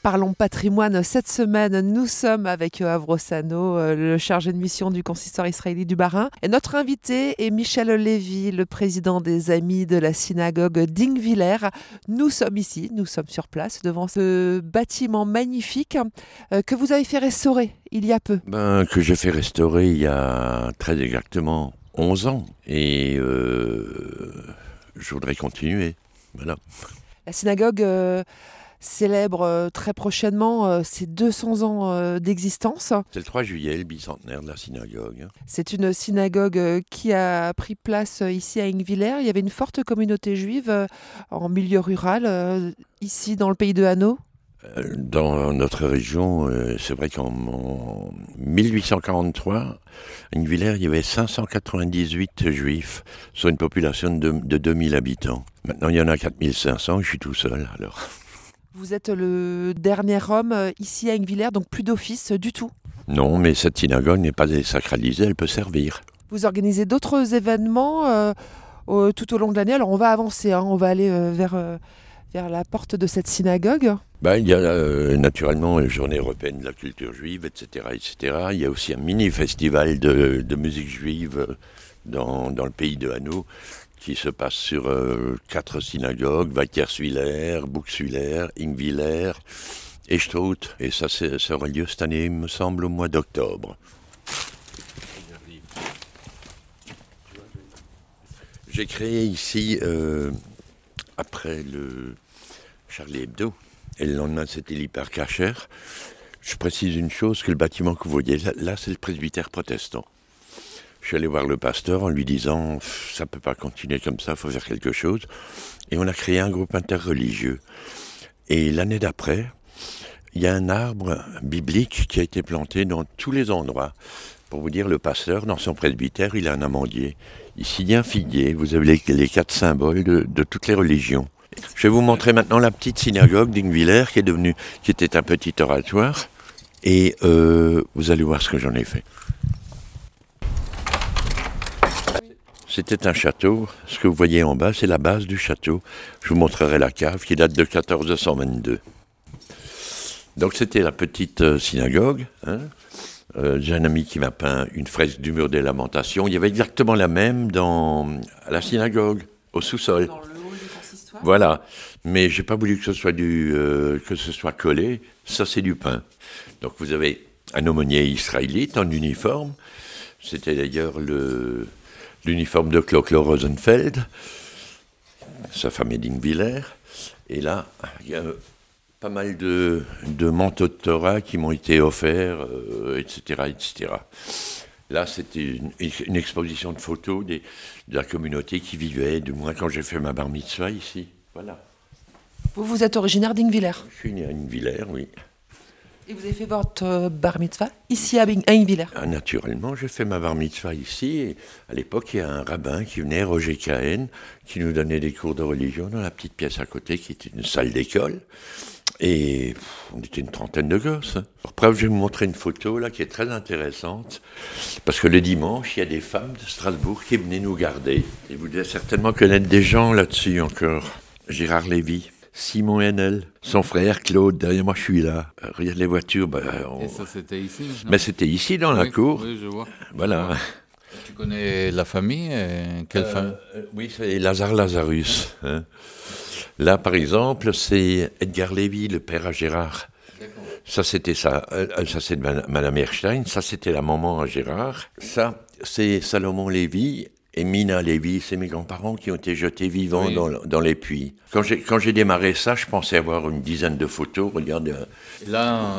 Parlons patrimoine. Cette semaine, nous sommes avec Yoav Rossano, le chargé de mission du consistoire israélite du Bas-Rhin. Et notre invité est Michel Lévy, le président des Amis de la synagogue d'Ingwiller. Nous sommes ici, nous sommes sur place, devant ce bâtiment magnifique que vous avez fait restaurer il y a peu. Que j'ai fait restaurer il y a très exactement 11 ans. Et je voudrais continuer. Voilà. La synagogue célèbre très prochainement ses 200 ans d'existence. C'est le 3 juillet, le bicentenaire de la synagogue. C'est une synagogue qui a pris place ici à Ingwiller. Il y avait une forte communauté juive en milieu rural, ici dans le pays de Hanau. Dans notre région, c'est vrai qu'en 1843, à Ingwiller, il y avait 598 juifs sur une population de 2000 habitants. Maintenant, il y en a 4500, je suis tout seul alors. Vous êtes le dernier homme ici à Ingwiller, donc plus d'office du tout. Non, mais cette synagogue n'est pas désacralisée, elle peut servir. Vous organisez d'autres événements tout au long de l'année. Alors on va avancer, on va aller vers la porte de cette synagogue. Il y a naturellement la journée européenne de la culture juive, etc., etc. Il y a aussi un mini-festival de musique juive dans le pays de Hanau qui se passe sur 4 synagogues, Weikerswiller, Buxwiller, Ingwiller et Strout. Et ça aura lieu cette année, il me semble, au mois d'octobre. J'ai créé ici, après le Charlie Hebdo, et le lendemain c'était l'Hypercacher. Je précise une chose, que le bâtiment que vous voyez là, c'est le presbytère protestant. Je suis allé voir le pasteur en lui disant « ça ne peut pas continuer comme ça, il faut faire quelque chose ». Et on a créé un groupe interreligieux. Et l'année d'après, il y a un arbre biblique qui a été planté dans tous les endroits. Pour vous dire, le pasteur, dans son presbytère, il a un amandier. Ici, il y a un figuier. Vous avez les 4 symboles de toutes les religions. Je vais vous montrer maintenant la petite synagogue d'Ingwiller qui était un petit oratoire. Et vous allez voir ce que j'en ai fait. C'était un château. Ce que vous voyez en bas, c'est la base du château. Je vous montrerai la cave qui date de 1422. Donc c'était la petite synagogue. J'ai un ami qui m'a peint une fresque du mur des lamentations. Il y avait exactement la même à la synagogue, au sous-sol. Dans le hall du consistoire. Voilà. Mais j'ai pas voulu que ce soit collé. Ça, c'est du pain. Donc vous avez un aumônier israélite en uniforme. C'était d'ailleurs l'uniforme de Kloklo Rosenfeld. Sa femme est d'Ingwiller. Et là, il y a pas mal de manteaux de Torah qui m'ont été offerts, etc., etc. Là, c'était une exposition de photos de la communauté qui vivait, du moins quand j'ai fait ma bar mitzvah ici. Voilà. Vous êtes originaire d'Ingwiller. Je suis né à Ingwiller, oui. Et vous avez fait votre bar mitzvah ici à Ingwiller. Naturellement, j'ai fait ma bar mitzvah ici. Et à l'époque, il y a un rabbin qui venait, Roger Cahen, qui nous donnait des cours de religion dans la petite pièce à côté, qui était une salle d'école. Et on était une trentaine de gosses. Pour preuve, je vais vous montrer une photo là qui est très intéressante. Parce que le dimanche, il y a des femmes de Strasbourg qui venaient nous garder. Et vous devez certainement connaître des gens là-dessus encore. Gérard Lévy, Simon Henel, son frère Claude, derrière moi je suis là. Regarde les voitures. Et ça c'était ici Mais c'était ici dans la cour. Oui, je vois. Voilà. Tu connais la famille quelle famille Oui, c'est Lazare Lazarus. Hein. Là, par exemple, c'est Edgar Lévy, le père à Gérard. D'accord. Ça, c'était ça. Ça, c'est Madame Erstein. Ça, c'était la maman à Gérard. Ça, c'est Salomon Lévy et Mina Lévy. C'est mes grands-parents qui ont été jetés vivants dans les puits. Quand j'ai démarré ça, je pensais avoir une dizaine de photos. Regarde. Là,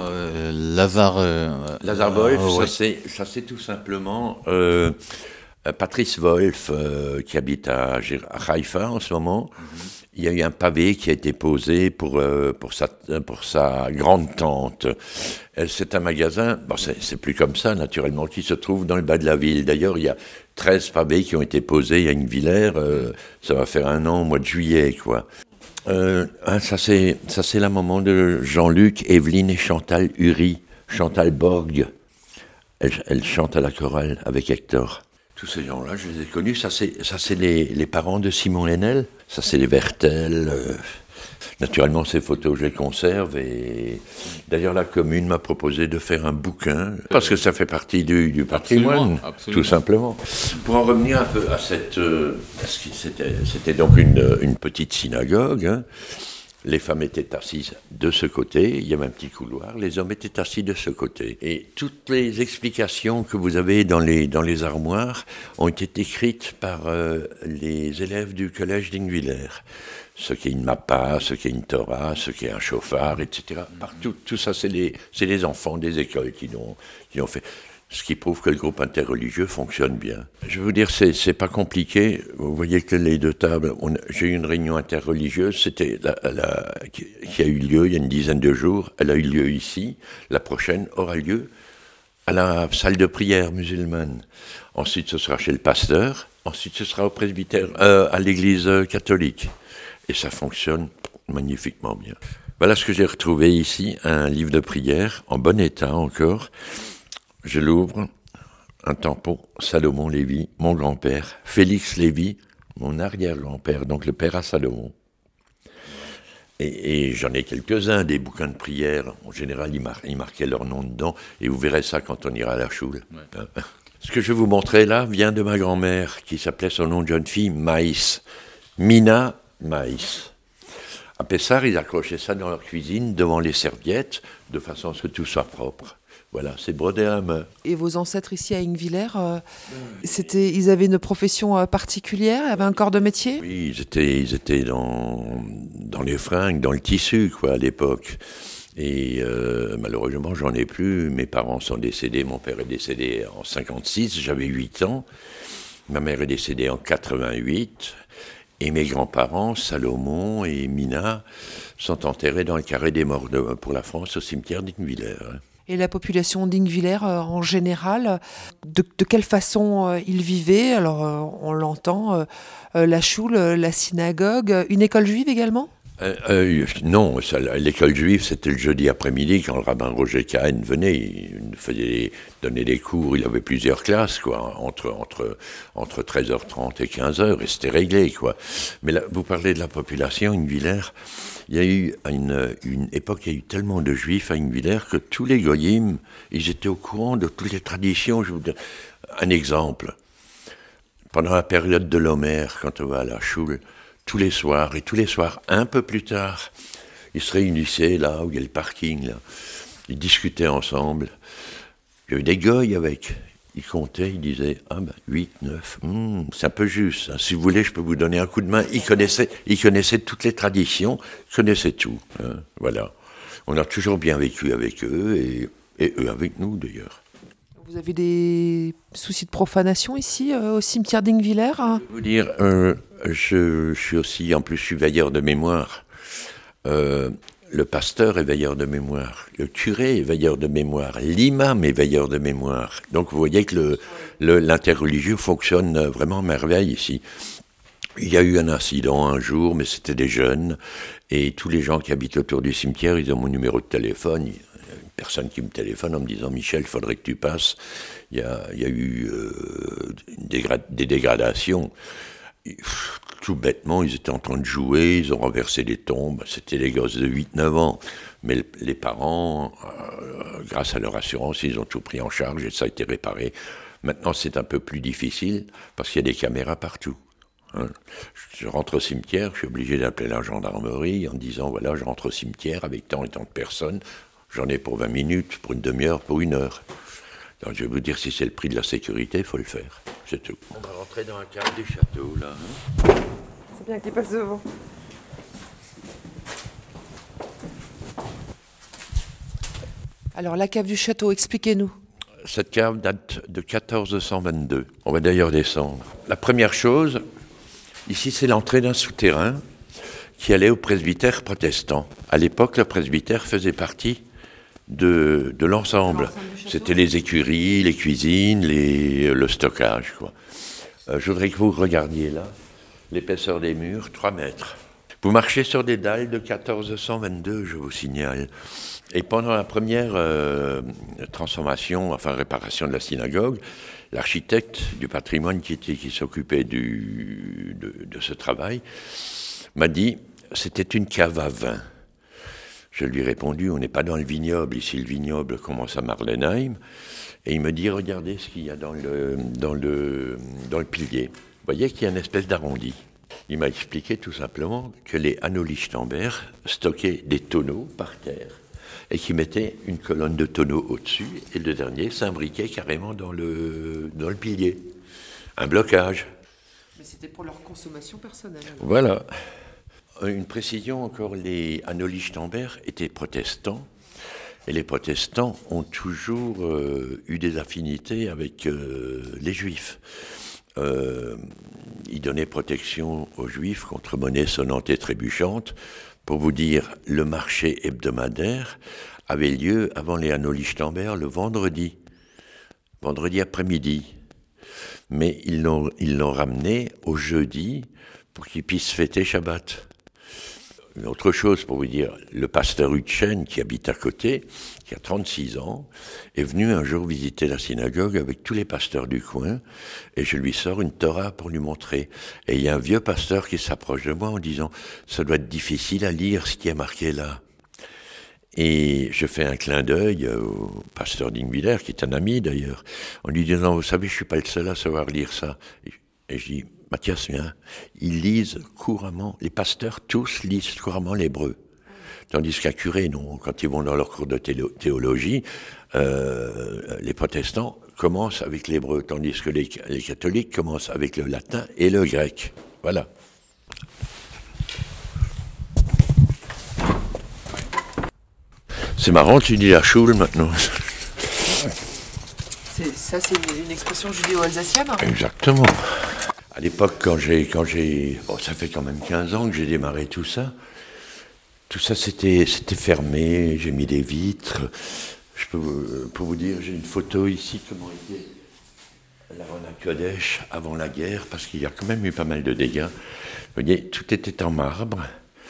Lazare Wolf, ça, c'est tout simplement Patrice Wolf, qui habite à Haïfa en ce moment. Mm-hmm. Il y a eu un pavé qui a été posé pour sa grande-tante. C'est un magasin, c'est plus comme ça naturellement, qui se trouve dans le bas de la ville. D'ailleurs, il y a 13 pavés qui ont été posés à Ingwiller. Ça va faire 1 an au mois de juillet, quoi. Ça c'est la maman de Jean-Luc, Evelyne et Chantal Uri. Chantal Borg. Elle chante à la chorale avec Hector. Tous ces gens-là, je les ai connus. Ça, c'est les parents de Simon Henel. Ça, c'est les Vertel. Naturellement, ces photos, je les conserve et d'ailleurs, la commune m'a proposé de faire un bouquin parce que ça fait partie du patrimoine, absolument. tout simplement. Pour en revenir un peu à c'était donc une petite synagogue. Hein. Les femmes étaient assises de ce côté, il y avait un petit couloir, les hommes étaient assis de ce côté. Et toutes les explications que vous avez dans les armoires ont été écrites par les élèves du collège d'Ingwiller. Ce qui est une mappa, ce qui est une Torah, ce qui est un chauffard, etc. Partout, tout ça, c'est les enfants des écoles qui l'ont fait. Ce qui prouve que le groupe interreligieux fonctionne bien. Je veux vous dire, c'est pas compliqué. Vous voyez que les deux tables, j'ai eu une réunion interreligieuse, qui a eu lieu il y a une dizaine de jours. Elle a eu lieu ici. La prochaine aura lieu à la salle de prière musulmane. Ensuite, ce sera chez le pasteur. Ensuite, ce sera au presbytère, à l'église catholique. Et ça fonctionne magnifiquement bien. Voilà ce que j'ai retrouvé ici, un livre de prière, en bon état encore. Je l'ouvre, un tampon, Salomon Lévy, mon grand-père, Félix Lévy, mon arrière-grand-père, donc le père à Salomon. Et j'en ai quelques-uns, des bouquins de prière. En général, ils marquaient leur nom dedans, et vous verrez ça quand on ira à la choule. Ouais. Ce que je vais vous montrer là vient de ma grand-mère, qui s'appelait son nom de jeune fille, Maïs. Mina Maïs. À Pessard, ils accrochaient ça dans leur cuisine, devant les serviettes, de façon à ce que tout soit propre. Voilà, c'est brodé à la main. Et vos ancêtres ici à Ingwiller, ils avaient une profession particulière, ils avaient un corps de métier ? Oui, ils étaient dans les fringues, dans le tissu, quoi, à l'époque. Et malheureusement, j'en ai plus. Mes parents sont décédés. Mon père est décédé en 56, j'avais 8 ans. Ma mère est décédée en 88. Et mes grands-parents, Salomon et Mina, sont enterrés dans le carré des morts pour la France au cimetière d'Ingwiller. Et la population d'Ingwiller, en général, de quelle façon ils vivaient ? Alors, on l'entend, la choule, la synagogue, une école juive également ? Non, l'école juive, c'était le jeudi après-midi quand le rabbin Roger Kahn venait, il nous faisait donner des cours, il avait plusieurs classes, quoi, entre 13h30 et 15h, et c'était réglé, quoi. Mais là, vous parlez de la population, Ingwiller, il y a eu une époque, il y a eu tellement de juifs à Ingwiller que tous les goyim, ils étaient au courant de toutes les traditions. Je vous donne un exemple. Pendant la période de l'Homère, quand on va à la choule, tous les soirs, un peu plus tard, ils se réunissaient là où il y a le parking, là. Ils discutaient ensemble. Il y avait des goy avec. Ils comptaient, ils disaient, 8, 9, c'est un peu juste. Hein. Si vous voulez, je peux vous donner un coup de main. Ils connaissaient toutes les traditions, ils connaissaient tout. Hein. Voilà. On a toujours bien vécu avec eux, et eux avec nous, d'ailleurs. Vous avez des soucis de profanation ici, au cimetière d'Ingwiller ? Je vais vous dire, je suis aussi, en plus, je suis veilleur de mémoire. Le pasteur est veilleur de mémoire, le curé est veilleur de mémoire, l'imam est veilleur de mémoire. Donc vous voyez que l'interreligieux fonctionne vraiment à merveille ici. Il y a eu un incident un jour, mais c'était des jeunes, et tous les gens qui habitent autour du cimetière, ils ont mon numéro de téléphone. Il y a une personne qui me téléphone en me disant « Michel, il faudrait que tu passes ». Il y a eu des dégradations. Tout bêtement, ils étaient en train de jouer, ils ont renversé des tombes, c'était des gosses de 8-9 ans. Mais les parents, grâce à leur assurance, ils ont tout pris en charge et ça a été réparé. Maintenant, c'est un peu plus difficile parce qu'il y a des caméras partout. Hein. Je rentre au cimetière, je suis obligé d'appeler la gendarmerie en disant, voilà, je rentre au cimetière avec tant et tant de personnes, j'en ai pour 20 minutes, pour une demi-heure, pour 1 heure. Donc, je vais vous dire, si c'est le prix de la sécurité, il faut le faire. C'est tout. On va rentrer dans la cave du château, là. Hein. C'est bien qu'il passe devant. Alors, la cave du château, expliquez-nous. Cette cave date de 1422. On va d'ailleurs descendre. La première chose, ici, c'est l'entrée d'un souterrain qui allait au presbytère protestant. À l'époque, le presbytère faisait partie de l'ensemble. C'était les écuries, les cuisines, le stockage, quoi. Je voudrais que vous regardiez là, l'épaisseur des murs, 3 mètres. Vous marchez sur des dalles de 1422, je vous signale. Et pendant la première réparation de la synagogue, l'architecte du patrimoine qui s'occupait de ce travail m'a dit, c'était une cave à vin. Je lui ai répondu, on n'est pas dans le vignoble, ici le vignoble commence à Marlenheim. Et il me dit, regardez ce qu'il y a dans le pilier. Vous voyez qu'il y a une espèce d'arrondi. Il m'a expliqué tout simplement que les Hanno Lichtenberg stockaient des tonneaux par terre et qu'ils mettaient une colonne de tonneaux au-dessus et le dernier s'imbriquait carrément dans le pilier. Un blocage. Mais c'était pour leur consommation personnelle. Alors. Voilà. Une précision encore, les Hanno Lichtenberg étaient protestants et les protestants ont toujours eu des affinités avec les juifs. Ils donnaient protection aux juifs contre monnaie sonnante et trébuchante. Pour vous dire, le marché hebdomadaire avait lieu avant les Hanno Lichtenberg le vendredi après-midi. Mais ils l'ont ramené au jeudi pour qu'ils puissent fêter Shabbat. Une autre chose pour vous dire, le pasteur Hutchen, qui habite à côté, qui a 36 ans, est venu un jour visiter la synagogue avec tous les pasteurs du coin, et je lui sors une Torah pour lui montrer. Et il y a un vieux pasteur qui s'approche de moi en disant « ça doit être difficile à lire ce qui est marqué là ». Et je fais un clin d'œil au pasteur d'Ingwiller, qui est un ami d'ailleurs, en lui disant « vous savez, je suis pas le seul à savoir lire ça ». Et je dis « Mathias, viens, ils lisent couramment, les pasteurs tous lisent couramment l'hébreu. Tandis qu'un curé, non, quand ils vont dans leur cours de théologie, les protestants commencent avec l'hébreu, tandis que les catholiques commencent avec le latin et le grec. Voilà. C'est marrant, tu dis la choule maintenant. Ça, c'est une expression judéo-alsacienne. Exactement. À l'époque, quand j'ai, bon, ça fait quand même 15 ans que j'ai démarré tout ça c'était fermé, j'ai mis des vitres. Pour vous dire, j'ai une photo ici, comment était l'Aron Kodesh avant la guerre, parce qu'il y a quand même eu pas mal de dégâts. Vous voyez, tout était en marbre.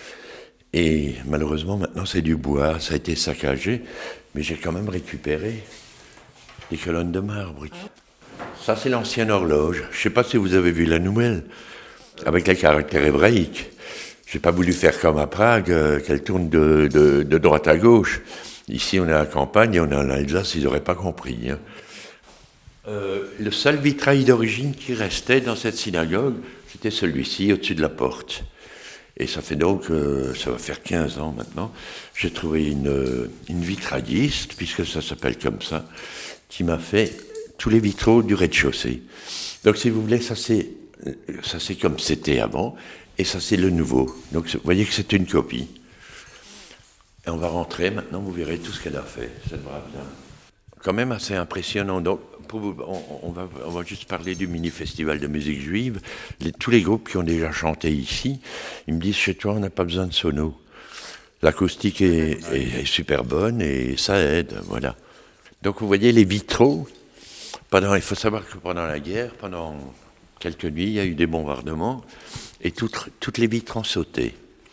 Et malheureusement, maintenant, c'est du bois, ça a été saccagé, mais j'ai quand même récupéré des colonnes de marbre. Ça, c'est l'ancienne horloge. Je ne sais pas si vous avez vu la nouvelle, avec les caractères hébraïques. Je n'ai pas voulu faire comme à Prague, qu'elle tourne de droite à gauche. Ici, on est à la campagne et on est en Alsace, ils n'auraient pas compris. Hein. Le seul vitrail d'origine qui restait dans cette synagogue, c'était celui-ci, au-dessus de la porte. Et ça fait donc, ça va faire 15 ans maintenant, j'ai trouvé une vitrailliste, puisque ça s'appelle comme ça, qui m'a fait tous les vitraux du rez-de-chaussée. Donc si vous voulez, ça c'est comme c'était avant, et ça c'est le nouveau. Donc vous voyez que c'est une copie. Et on va rentrer maintenant, vous verrez tout ce qu'elle a fait, cette brave dame. Quand même assez impressionnant. Donc on va juste parler du mini-festival de musique juive. Tous les groupes qui ont déjà chanté ici, ils me disent, chez toi on n'a pas besoin de sono. L'acoustique est super bonne et ça aide, voilà. Donc vous voyez les vitraux. Il faut savoir que pendant la guerre, pendant quelques nuits, il y a eu des bombardements et toutes les vitres ont sauté.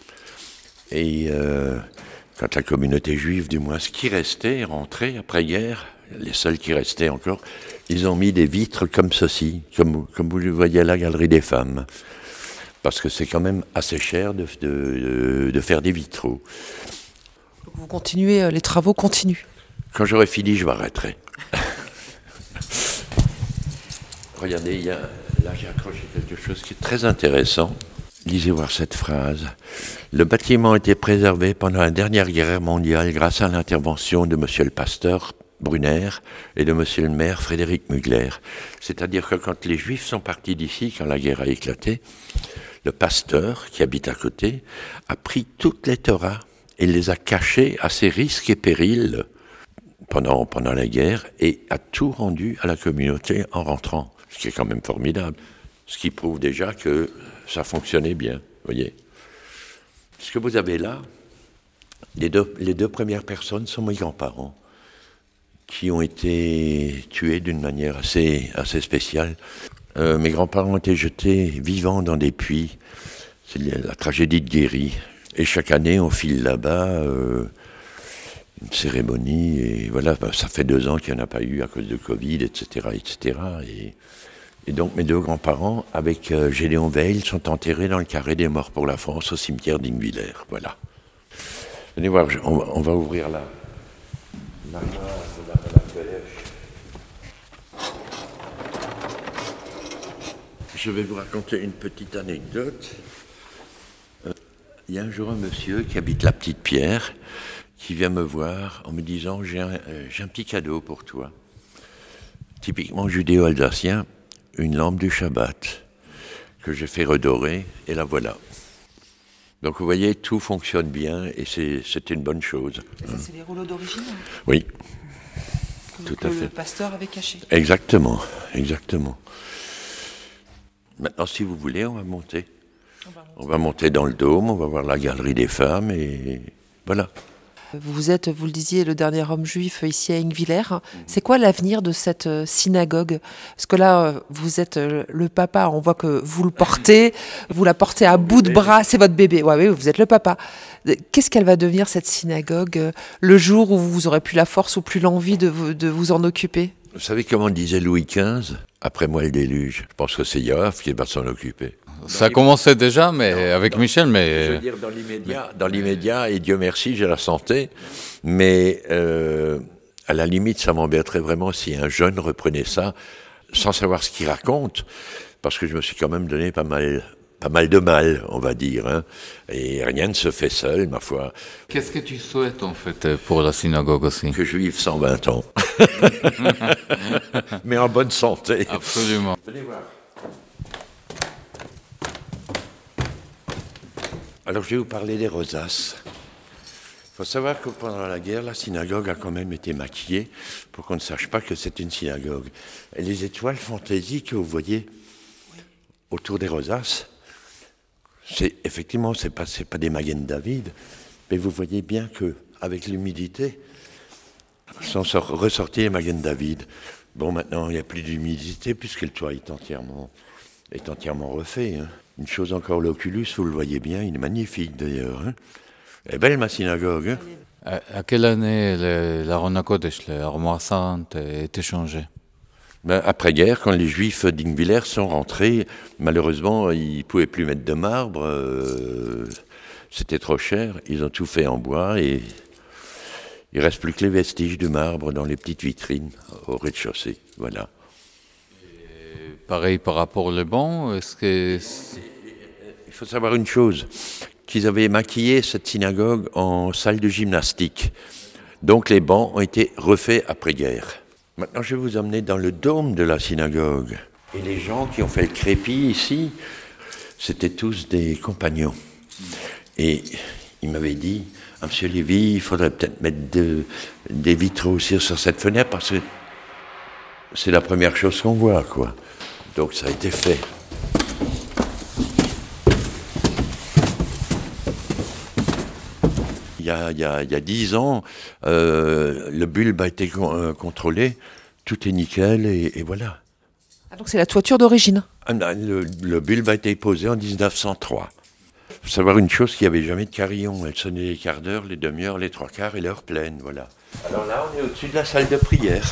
Et quand la communauté juive, du moins ce qui restait, est rentrée après-guerre, les seuls qui restaient encore, ils ont mis des vitres comme ceci, comme vous le voyez à la Galerie des Femmes. Parce que c'est quand même assez cher de faire des vitraux. Vous continuez, les travaux continuent. Quand j'aurai fini, je m'arrêterai. Regardez, là j'ai accroché quelque chose qui est très intéressant. Lisez voir cette phrase. Le bâtiment a été préservé pendant la dernière guerre mondiale grâce à l'intervention de monsieur le pasteur Brunner et de monsieur le maire Frédéric Mugler. C'est-à-dire que quand les Juifs sont partis d'ici, quand la guerre a éclaté, le pasteur, qui habite à côté, a pris toutes les Torahs et les a cachées à ses risques et périls pendant la guerre et a tout rendu à la communauté en rentrant. Ce qui est quand même formidable. Ce qui prouve déjà que ça fonctionnait bien, voyez. Ce que vous avez là, les deux premières personnes sont mes grands-parents, qui ont été tués d'une manière assez spéciale. Mes grands-parents ont été jetés vivants dans des puits. C'est la tragédie de Guéry. Et chaque année, on file là-bas une cérémonie. Et voilà, ça fait 2 ans qu'il n'y en a pas eu à cause de Covid, etc., etc. Et Et donc mes deux grands-parents, avec Gédéon Veil, sont enterrés dans le carré des morts pour la France au cimetière d'Ingwiller. Voilà. Venez voir, on va ouvrir l'armoire de la calèche. Je vais vous raconter une petite anecdote. Il y a un jour un monsieur qui habite la Petite Pierre qui vient me voir en me disant j'ai un petit cadeau pour toi. Typiquement judéo-alsacien, une lampe du Shabbat que j'ai fait redorer et la voilà. Donc vous voyez, tout fonctionne bien et c'est une bonne chose. Et ça, c'est les rouleaux d'origine Oui, tout à fait. Le pasteur avait caché. Exactement. Maintenant, si vous voulez, on va monter. On va monter dans le dôme, on va voir la galerie des femmes et voilà. Vous êtes, vous le disiez, le dernier homme juif ici à Ingwiller. C'est quoi l'avenir de cette synagogue? Parce que là, vous êtes le papa, on voit que vous le portez, vous la portez à bout de bras, c'est votre bébé. Ouais, oui, vous êtes le papa. Qu'est-ce qu'elle va devenir, cette synagogue, le jour où vous aurez plus la force ou plus l'envie de vous en occuper? Vous savez comment disait Louis XV? Après moi le déluge. Je pense que c'est Yoav qui va s'en occuper. Ça commençait déjà, mais avec Michel, mais... Je veux dire, dans l'immédiat, et Dieu merci, j'ai la santé, mais à la limite, ça m'embêterait vraiment si un jeune reprenait ça, sans savoir ce qu'il raconte, parce que je me suis quand même donné pas mal de mal, on va dire, hein, et rien ne se fait seul, ma foi. Qu'est-ce que tu souhaites, en fait, pour la synagogue aussi? Que je vive 120 ans. Mais en bonne santé. Absolument. Venez voir. Alors, je vais vous parler des rosaces. Il faut savoir que pendant la guerre, la synagogue a quand même été maquillée pour qu'on ne sache pas que c'est une synagogue. Et les étoiles fantaisie que vous voyez autour des rosaces, effectivement, c'est pas des Magen David, mais vous voyez bien qu'avec l'humidité, sont ressortis les Magen David. Bon, maintenant, il n'y a plus d'humidité puisque le toit est entièrement refait. Hein. Une chose encore, l'Oculus, vous le voyez bien, il est magnifique d'ailleurs. Hein. Elle est belle ma synagogue. Hein. À quelle année l'Aron HaKodesh, l'armoire sainte, a été changée? Après-guerre, quand les Juifs d'Ingwiller sont rentrés, malheureusement, ils ne pouvaient plus mettre de marbre. C'était trop cher. Ils ont tout fait en bois et il ne reste plus que les vestiges du marbre dans les petites vitrines au rez-de-chaussée. Voilà. Pareil par rapport au banc, est-ce que... Il faut savoir une chose, qu'ils avaient maquillé cette synagogue en salle de gymnastique. Donc les bancs ont été refaits après-guerre. Maintenant, je vais vous emmener dans le dôme de la synagogue. Et les gens qui ont fait le crépi ici, c'était tous des compagnons. Et ils m'avaient dit, ah, Monsieur Lévy, il faudrait peut-être mettre des vitraux aussi sur cette fenêtre parce que c'est la première chose qu'on voit, quoi. Donc ça a été fait. Il y a 10 ans, le bulbe a été contrôlé, tout est nickel et voilà. Ah, donc c'est la toiture d'origine? Le bulbe a été posé en 1903. Il faut savoir une chose, qu'il n'y avait jamais de carillon. Elle sonnait les quarts d'heure, les demi-heures, les trois quarts et l'heure pleine, voilà. Alors là, on est au-dessus de la salle de prière.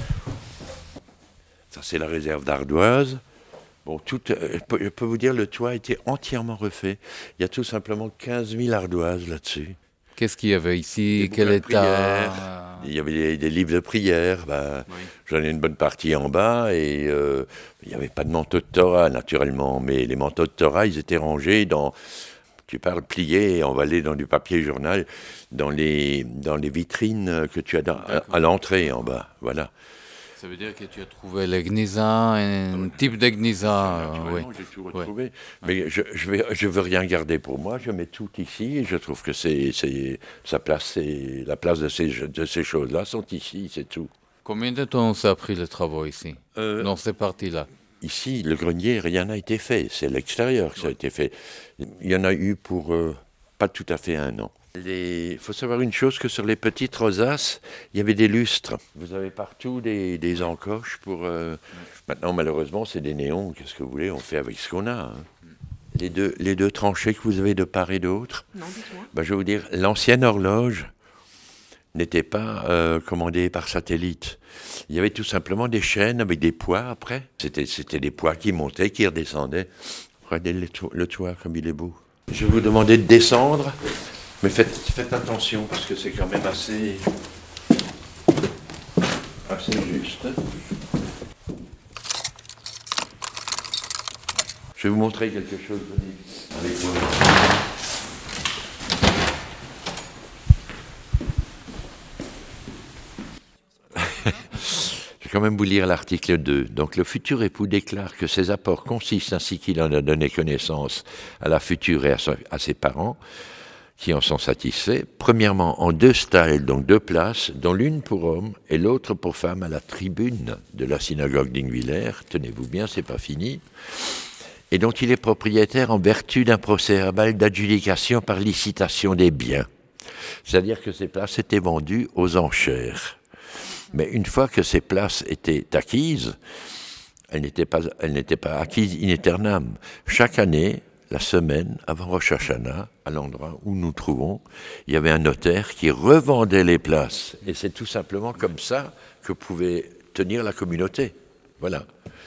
Ça, c'est la réserve d'ardoise. Bon, je peux vous dire, le toit a été entièrement refait. Il y a tout simplement 15 000 ardoises là-dessus. Qu'est-ce qu'il y avait ici? Quel état? Il y avait des livres de prière. Oui. J'en ai une bonne partie en bas et il n'y avait pas de manteau de Torah, naturellement. Mais les manteaux de Torah, ils étaient rangés pliés et emballés dans du papier journal, dans les vitrines que tu as à l'entrée en bas. Voilà. Ça veut dire que tu as trouvé les gnisa, un type de gnisa. Oui, j'ai tout retrouvé. Oui. Mais je veux rien garder pour moi. Je mets tout ici et je trouve que la place de ces choses-là sont ici, c'est tout. Combien de temps ça a pris les travaux ici, dans ces parties-là? Ici, le grenier, rien n'a été fait. C'est l'extérieur que ça a été fait. Il y en a eu pour pas tout à fait 1 an. Il faut savoir une chose, que sur les petites rosaces, il y avait des lustres. Vous avez partout des encoches pour... Maintenant, malheureusement, c'est des néons. Qu'est-ce que vous voulez? On fait avec ce qu'on a. Hein. Les deux tranchées que vous avez de part et d'autre. Non, dites-moi. Je vais vous dire, l'ancienne horloge n'était pas commandé par satellite. Il y avait tout simplement des chaînes avec des poids après. C'était des poids qui montaient, qui redescendaient. Regardez le toit comme il est beau. Je vais vous demander de descendre, mais faites attention parce que c'est quand même assez juste. Je vais vous montrer quelque chose. Venez avec moi. Je vais quand même vous lire l'article 2. Donc, le futur époux déclare que ses apports consistent, ainsi qu'il en a donné connaissance à la future et à ses parents, qui en sont satisfaits, premièrement en 2 stalles, donc 2 places, dont l'une pour hommes et l'autre pour femmes à la tribune de la synagogue d'Ingwiller. Tenez-vous bien, c'est pas fini. Et dont il est propriétaire en vertu d'un procès-verbal d'adjudication par licitation des biens. C'est-à-dire que ces places étaient vendues aux enchères. Mais une fois que ces places étaient acquises, elles n'étaient pas acquises in aeternam. Chaque année, la semaine avant Rosh Hashanah, à l'endroit où nous trouvons, il y avait un notaire qui revendait les places. Et c'est tout simplement comme ça que pouvait tenir la communauté. Voilà.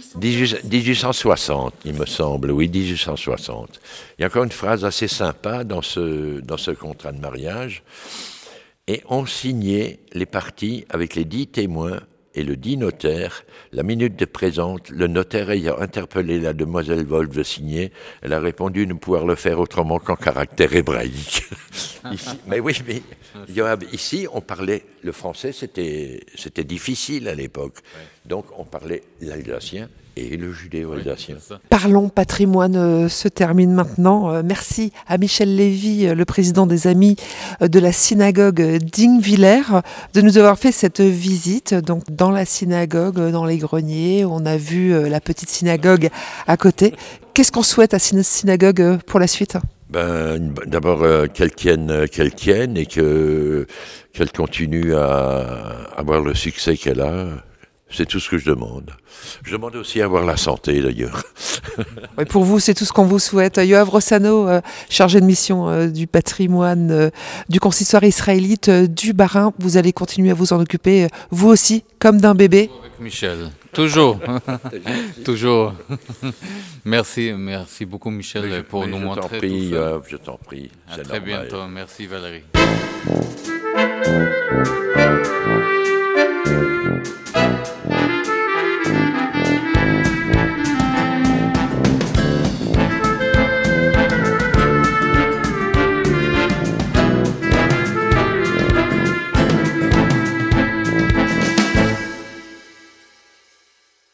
1860, il me semble, oui, 1860. Il y a encore une phrase assez sympa dans ce contrat de mariage. Et on signait les parties avec les 10 témoins et le dit notaire. La minute de présente, le notaire ayant interpellé la demoiselle Wolf de signer, elle a répondu ne pouvoir le faire autrement qu'en caractère hébraïque. Ici, mais oui, mais ici, on parlait, le français, c'était difficile à l'époque. Ouais. Donc, on parlait l'alsacien et le judéo-alsacien. Oui, Parlons patrimoine se termine maintenant. Merci à Michel Lévy, le président des Amis de la synagogue d'Ingwiller, de nous avoir fait cette visite. Donc dans la synagogue, dans les greniers, on a vu la petite synagogue à côté. Qu'est-ce qu'on souhaite à cette synagogue pour la suite ? D'abord qu'elle tienne et qu'elle continue à avoir le succès qu'elle a. C'est tout ce que je demande. Je demande aussi à avoir la santé, d'ailleurs. Oui, pour vous, c'est tout ce qu'on vous souhaite. Yoav Rossano, chargé de mission du patrimoine du consistoire israélite du Bas-Rhin, vous allez continuer à vous en occuper, vous aussi, comme d'un bébé. Avec Michel, toujours. Toujours. Merci beaucoup, Michel, pour nous montrer tout ça. Je t'en prie. À très bientôt. Merci, Valérie.